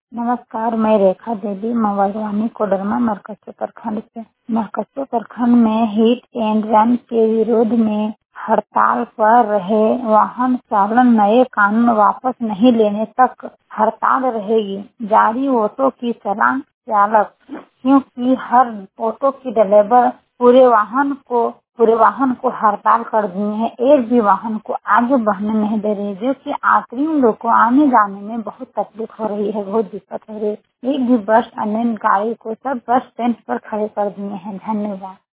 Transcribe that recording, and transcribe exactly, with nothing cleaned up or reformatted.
नमस्कार, मैं रेखा देवी मवाजवानी कोडरमा मरकच्चो प्रखंड से। मरकच्चो प्रखंड में हिट एंड रन के विरोध में हड़ताल पर रहे वाहन चालन नए कानून वापस नहीं लेने तक हड़ताल रहेगी जारी। ऑटो की चालान चालक क्योंकि हर ऑटो की ड्राइवर पूरे वाहन को पूरे वाहन को हड़ताल कर दिए हैं। एक भी वाहन को आगे बढ़ने नहीं दे रही, जो कि यात्रियों लोग को आने जाने में बहुत तकलीफ हो रही है, बहुत दिक्कत हो रही है। एक भी बस अन्य गाड़ी को सब बस स्टैंड पर खड़े कर दिए हैं। धन्यवाद।